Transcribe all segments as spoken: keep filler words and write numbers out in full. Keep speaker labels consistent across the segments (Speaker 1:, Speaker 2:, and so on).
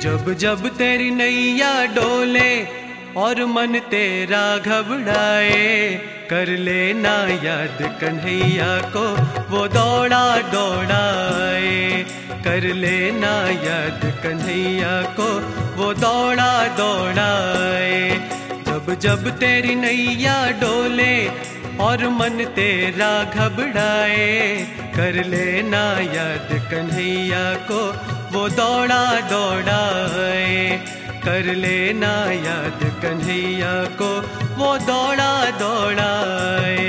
Speaker 1: जब जब तेरी नैया डोले और मन तेरा घबराए, कर लेना याद कन्हैया को वो दौड़ा दौड़ाए। कर लेना याद कन्हैया को वो दौड़ा दौड़ाए। जब जब तेरी नैया डोले और मन तेरा घबराए, कर लेना याद कन्हैया को वो दौड़ा दौड़ाए। कर लेना याद कन्हैया को वो दौड़ा दौड़ाए।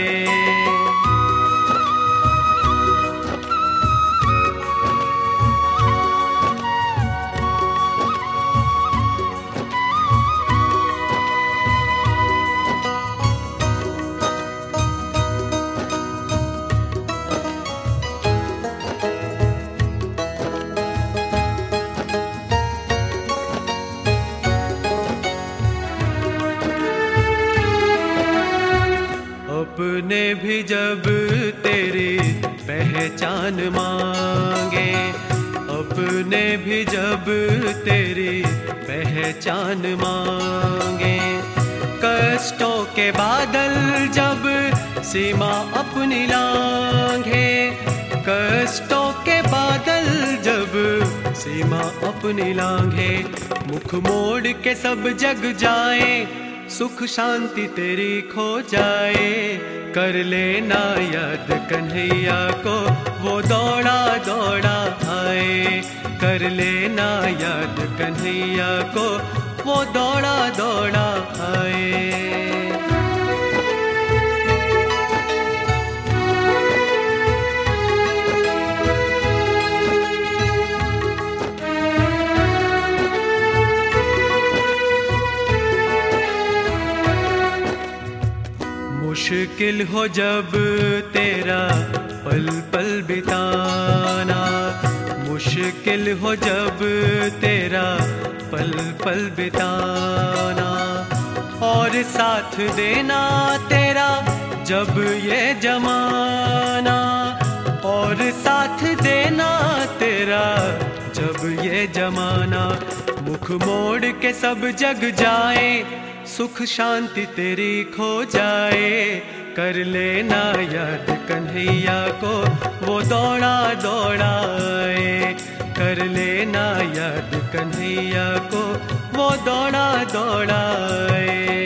Speaker 1: अपने भी जब तेरी पहचान मांगे, अपने भी जब तेरी पहचान मांगे, कष्टों के बादल जब सीमा अपनी लांघे, कष्टों के बादल जब सीमा अपनी लांघे, मुख मोड़ के सब जग जाए, सुख शांति तेरी खो जाए। कर लेना याद कन्हैया को वो दौड़ा दौड़ा आए। कर लेना याद कन्हैया को वो दौड़ा दौड़ा आए। मुश्किल हो जब तेरा पल पल बिताना, मुश्किल हो जब तेरा पल पल बिताना, और साथ देना तेरा जब ये जमाना, और साथ देना तेरा जब ये जमाना, मुख मोड़ के सब जग जाए, सुख शांति तेरी खो जाए। कर लेना याद कन्हैया को वो दौड़ा दौड़ाए। कर लेना याद कन्हैया को वो दौड़ा दौड़ाए।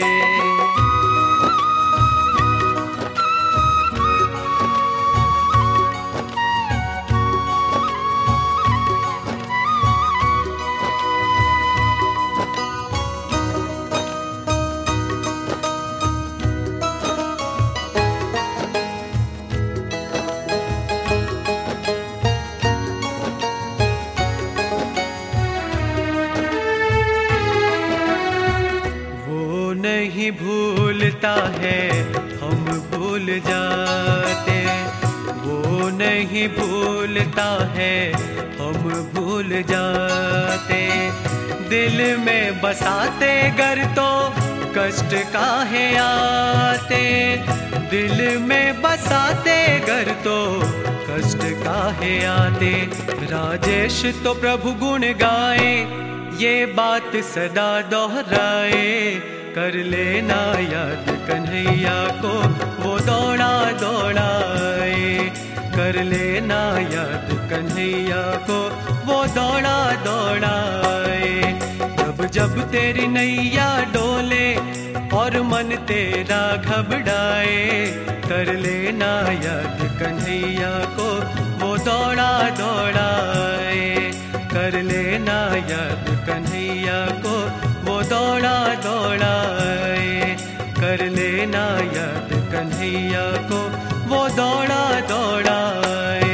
Speaker 1: नहीं भूलता है हम भूल जाते, वो नहीं भूलता है हम भूल जाते। दिल में बसाते गर तो कष्ट काहे आते, दिल में बसाते गर तो कष्ट काहे आते। राजेश तो प्रभु गुण गाए, ये बात सदा दोहराए। कर लेना याद कन्हैया को वो दौड़ा दौड़ाए। कर लेना याद कन्हैया को वो दौड़ा दौड़ाए। जब जब तेरी नैया डोले और मन तेरा घबराए, कर लेना याद कन्हैया को वो दौड़ा दौड़ाए। कर लेना याद कन्हैया को वो दौड़ा दौड़ाए। कर लेना याद कन्हैया को वो दौड़ा दौड़ाए।